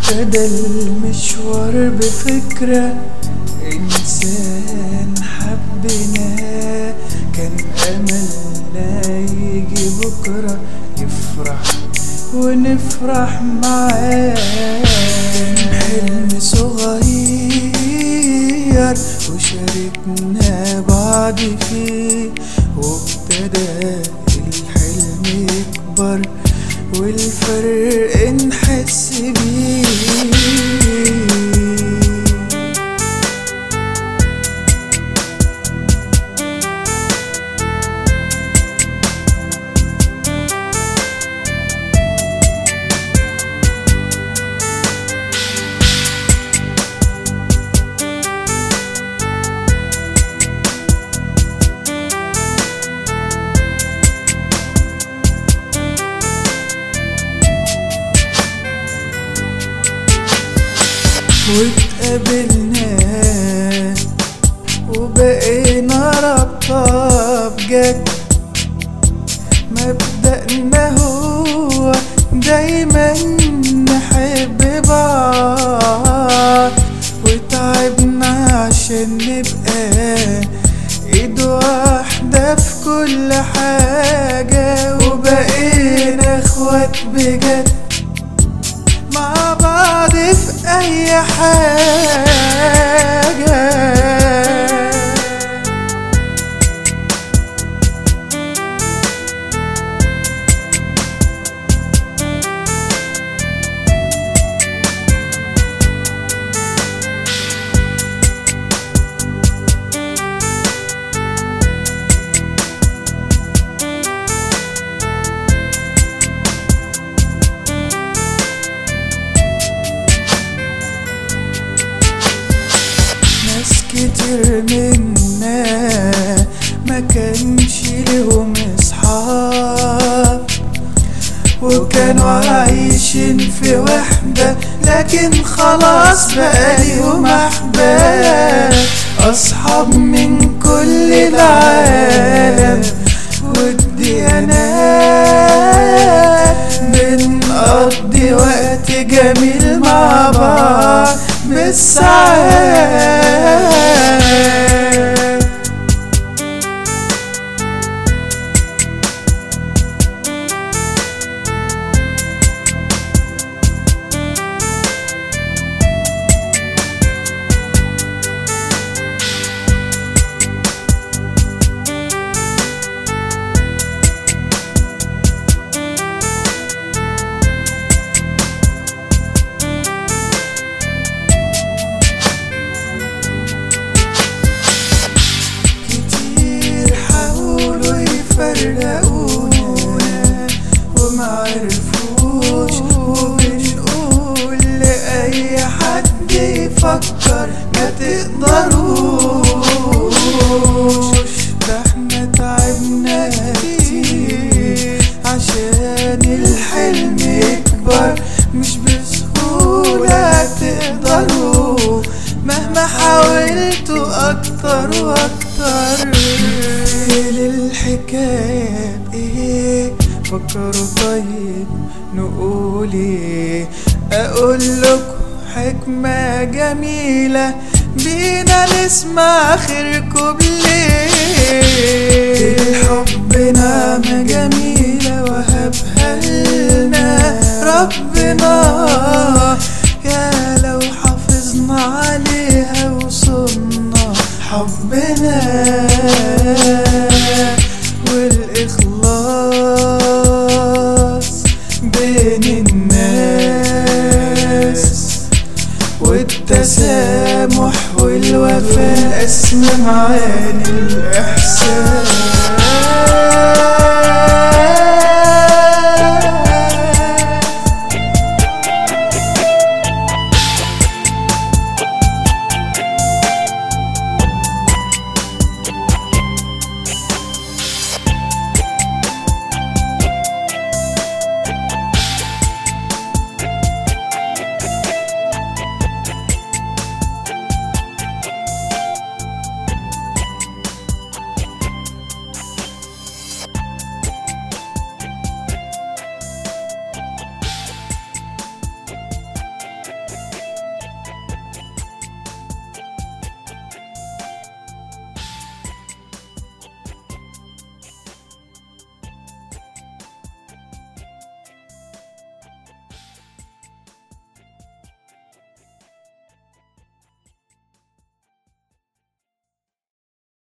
وابتدى المشوار بفكرة إنسان حبناه، كان أملنا يجي بكرة يفرح ونفرح معاه. كان حلم صغير وشاركنا بعض فيه، وابتدى الحلم يكبر والفرق نحس بيه. واتقابلنا وبقينا رابطة بجد، مبدأنا هو دايما نحب بعض، وتعبنا عشان نبقى ايد واحدة في كل حاجة، وبقينا اخوات بجد مع بعض في أي حاجة. كتير منا ما كانش ليهم اصحاب، وكانوا عايشين في وحدة، لكن خلاص بقى ليهم احباب، اصحاب من كل العالم والديانات، بنقضي وقت جميل مع بعض بالساعات. فرقونا ومعرفوش، وبنقول لأي حد يفكر ما تقدروش، ده احنا تعبنا كتير عشان الحلم يكبر، مش بسهولة تقدروا مهما حاولتوا أكتر وأكتر. الحكاية ايه فكروا طيب نقول ايه، اقول لكم حكمة جميلة بينا نسمع خيركم ليه. الحب نعمة جميلة وهبها لنا ربنا، يا لو حافظنا عليها وصلنا حبنا والإخلاص بين الناس والتسامح والوفاء، أسمى معاني الإحساس.